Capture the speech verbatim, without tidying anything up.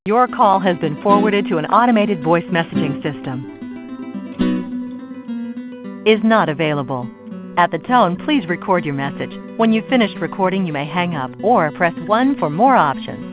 Your call has been forwarded to an automated voice messaging system. Is not available. At the tone, please record your message. When you've finished recording, you may hang up or press one for more options.